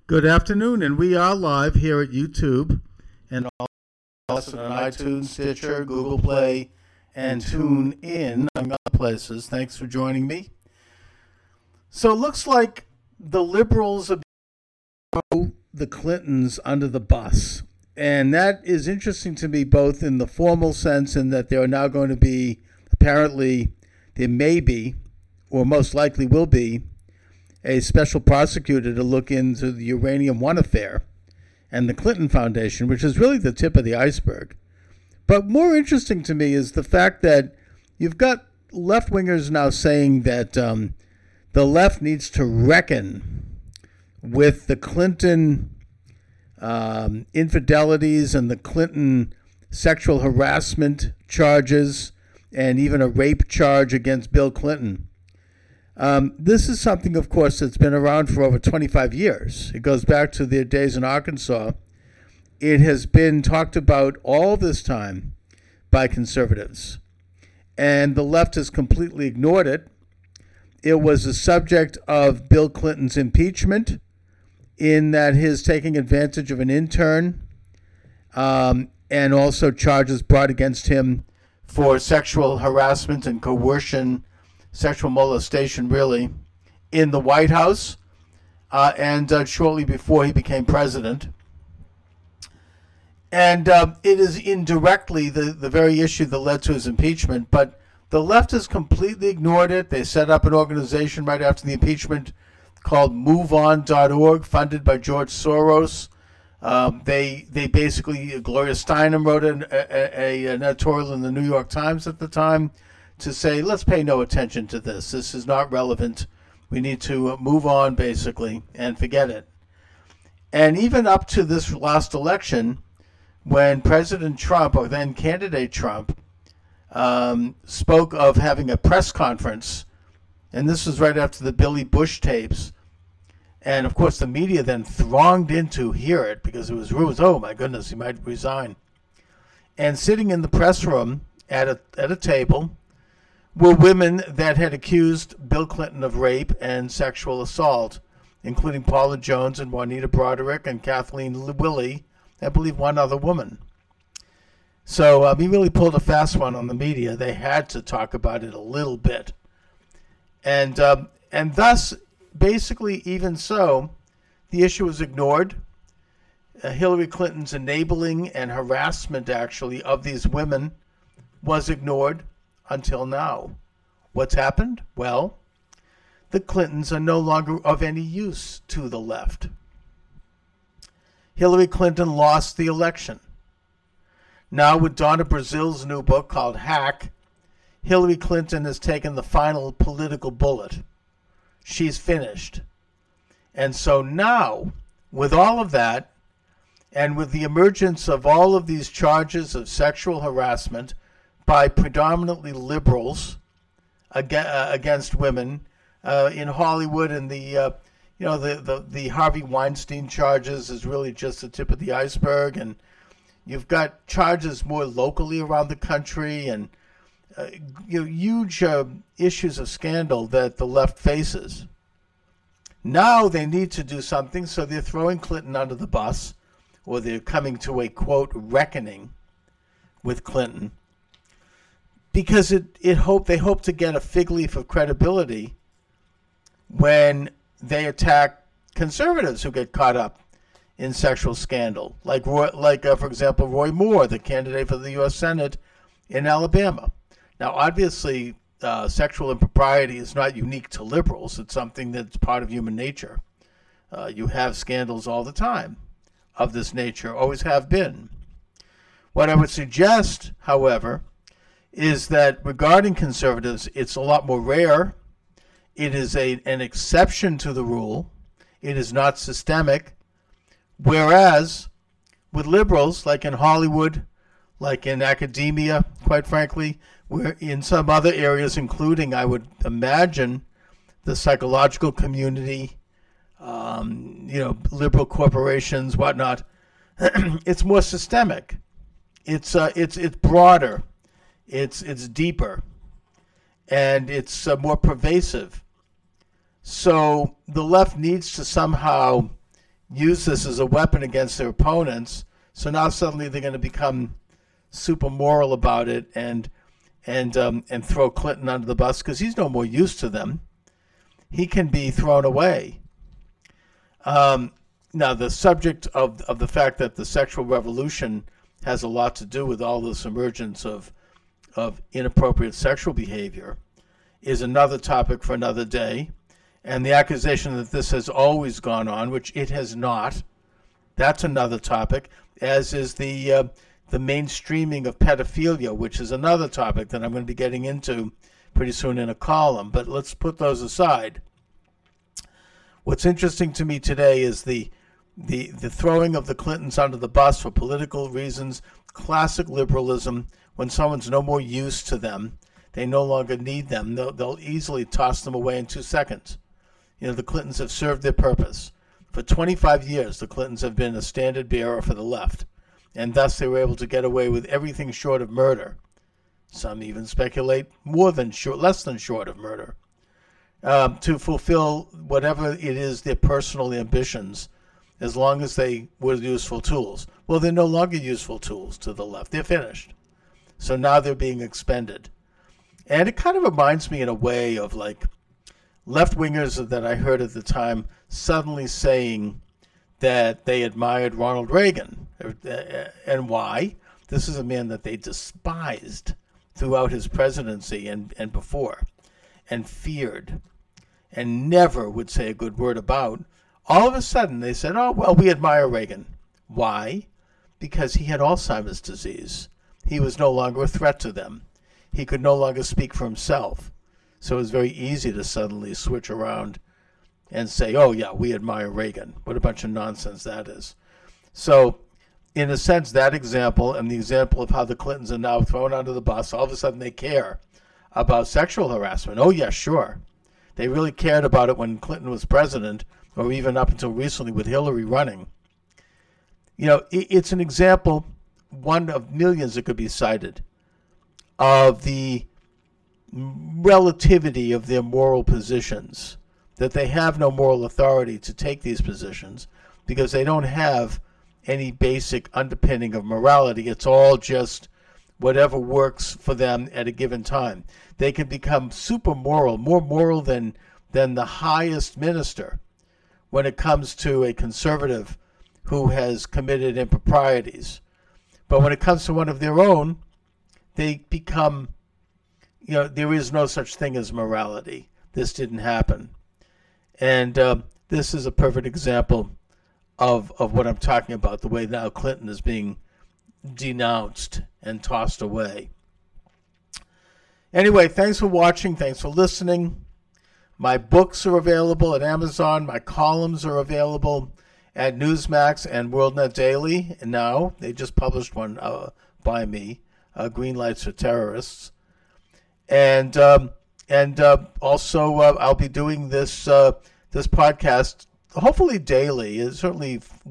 Good afternoon, and we are live here at YouTube and also on iTunes, Stitcher, Google Play, and TuneIn, among other places. Thanks for joining me. So it looks like the liberals are throwing the Clintons under the bus, and that is interesting to me both in the formal sense in that there are now going to be, apparently, there may be, or most likely will be, a special prosecutor to look into the Uranium One affair and the Clinton Foundation, which is really the tip of the iceberg. But more interesting to me is the fact that you've got left-wingers now saying that the left needs to reckon with the Clinton infidelities and the Clinton sexual harassment charges and even a rape charge against Bill Clinton. This is something, of course, that's been around for over 25 years. It goes back to their days in Arkansas. It has been talked about all this time by conservatives, and the left has completely ignored it. It was the subject of Bill Clinton's impeachment in that his taking advantage of an intern, and also charges brought against him for sexual harassment and coercion, sexual molestation, really, in the White House and shortly before he became president. And it is indirectly the very issue that led to his impeachment, but the left has completely ignored it. They set up an organization right after the impeachment called MoveOn.org, funded by George Soros. They basically, Gloria Steinem wrote an editorial in the New York Times at the time to say, let's pay no attention to this. This is not relevant. We need to move on, basically, and forget it. And even up to this last election, when President Trump, or then candidate Trump, spoke of having a press conference, and this was right after the Billy Bush tapes, and of course the media then thronged in to hear it because it was rumors, oh my goodness, he might resign. And sitting in the press room at a table were women that had accused Bill Clinton of rape and sexual assault, including Paula Jones and Juanita Broderick and Kathleen Willey, I believe one other woman. So he really pulled a fast one on the media. They had to talk about it a little bit. And thus, basically, even so, the issue was ignored. Hillary Clinton's enabling and harassment, actually, of these women was ignored until now. What's happened? Well, the Clintons are no longer of any use to the left. Hillary Clinton lost the election. Now, with Donna Brazil's new book called Hack, Hillary Clinton has taken the final political bullet. She's finished. And so now, with all of that, and with the emergence of all of these charges of sexual harassment by predominantly liberals against women in Hollywood, and the Harvey Weinstein charges is really just the tip of the iceberg, and you've got charges more locally around the country, and huge issues of scandal that the left faces. Now they need to do something, so they're throwing Clinton under the bus, or they're coming to a, quote, reckoning with Clinton, because they hope to get a fig leaf of credibility when they attack conservatives who get caught up in sexual scandal, like for example, Roy Moore, the candidate for the U.S. Senate in Alabama. Now, obviously, sexual impropriety is not unique to liberals. It's something that's part of human nature. You have scandals all the time of this nature, always have been. What I would suggest, however, is that regarding conservatives, it's a lot more rare. It is an exception to the rule. It is not systemic. Whereas with liberals, like in Hollywood, like in academia, quite frankly, where in some other areas, including, I would imagine, the psychological community, liberal corporations, whatnot, it's more systemic. It's broader. It's deeper, and it's more pervasive. So the left needs to somehow use this as a weapon against their opponents. So now suddenly they're going to become super moral about it and throw Clinton under the bus because he's no more use to them. He can be thrown away. Now, the subject of the fact that the sexual revolution has a lot to do with all this emergence of inappropriate sexual behavior is another topic for another day. And the accusation that this has always gone on, which it has not, that's another topic, as is the mainstreaming of pedophilia, which is another topic that I'm going to be getting into pretty soon in a column. But let's put those aside. What's interesting to me today is the throwing of the Clintons under the bus for political reasons, classic liberalism. When someone's no more use to them, they no longer need them, they'll easily toss them away in 2 seconds. You know, the Clintons have served their purpose. For 25 years, the Clintons have been a standard bearer for the left, and thus they were able to get away with everything short of murder. Some even speculate less than short of murder, to fulfill whatever it is their personal ambitions, as long as they were useful tools. Well, they're no longer useful tools to the left. They're finished. So now they're being expended. And it kind of reminds me in a way of like left-wingers that I heard at the time suddenly saying that they admired Ronald Reagan. And why? This is a man that they despised throughout his presidency and before, and feared, and never would say a good word about. All of a sudden they said, oh, well, we admire Reagan. Why? Because he had Alzheimer's disease. He was no longer a threat to them. He could no longer speak for himself. So it was very easy to suddenly switch around and say, oh, yeah, we admire Reagan. What a bunch of nonsense that is. So in a sense, that example and the example of how the Clintons are now thrown under the bus, all of a sudden they care about sexual harassment. Oh, yeah, sure. They really cared about it when Clinton was president, or even up until recently with Hillary running. You know, it's an example, one of millions that could be cited, of the relativity of their moral positions, that they have no moral authority to take these positions because they don't have any basic underpinning of morality. It's all just whatever works for them at a given time. They can become super moral, more moral than the highest minister when it comes to a conservative who has committed improprieties. But when it comes to one of their own, they become, you know, there is no such thing as morality. This didn't happen. And this is a perfect example of what I'm talking about, the way now Clinton is being denounced and tossed away. Anyway, thanks for watching. Thanks for listening. My books are available at Amazon. My columns are available at Newsmax and WorldNet Daily. And now they just published one by me, Green Lights for Terrorists. And also I'll be doing this podcast hopefully daily. It's certainly